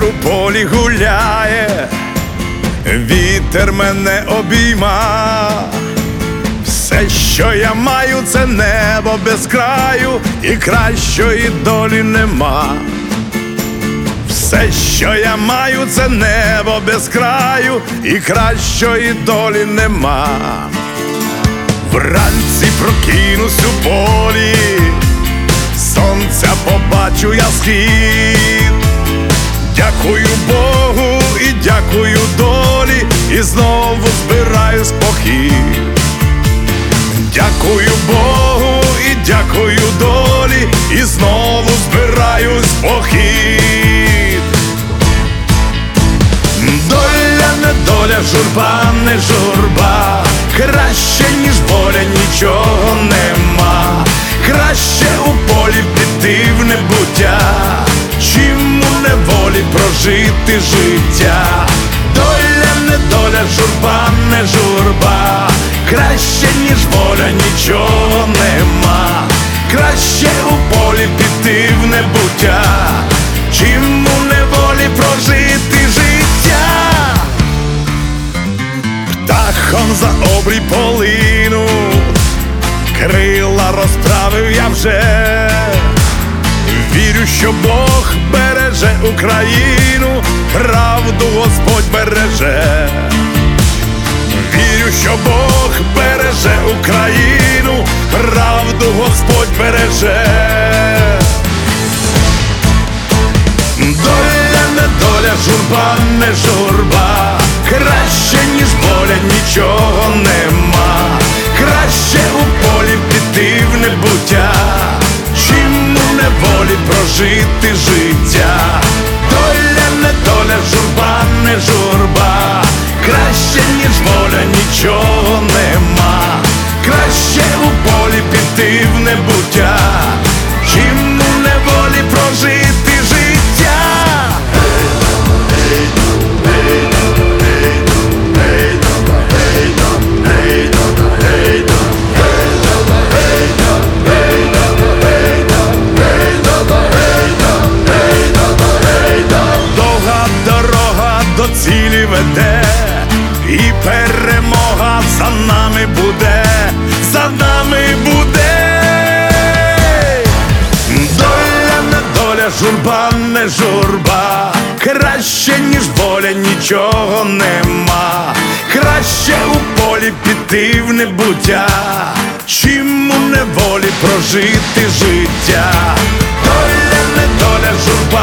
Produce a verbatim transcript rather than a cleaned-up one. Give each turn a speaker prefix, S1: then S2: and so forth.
S1: у полі гуляє, вітер мене обійма. Все, що я маю, це небо без краю, і кращої долі нема. Все, що я маю, це небо без краю, і кращої долі нема. Вранці прокинусь у полі, сонця побачу я схід. Дякую Богу і дякую долі, і знову збираюсь в похід. Дякую Богу і дякую долі, і знову збираюсь в похід. Доля не доля, журба не журба, краще, ніж воля, нічого нема. Краще у полі піти в небуття, чим у неволі прожити життя. Доля не доля, журба не журба, краще, ніж воля, нічого нема. Краще у полі піти в небуття, чим у неволі прожити життя. Птахом за обрій полину, крила розправив я вже. Вірю, що Бог береже Україну, правду Господь береже. Вірю, що Бог береже Україну, правду Господь береже. Доля не доля, журба не журба, краще, ніж воля, нічого нема. Краще у полі піти в небуття, чим у неволі прожити життя. Доля не доля, журба не журба, краще, ніж воля, нічого нема. Краще у полі піти в небуття, чим у неволі прожити життя. Довга дорога до цілі веде, і перемога за нами буде, за нами буде. Доля не доля, журба не журба, краще, ніж воля, нічого нема. Краще у полі піти в небуття, чим у неволі прожити життя. Доля не доля, журба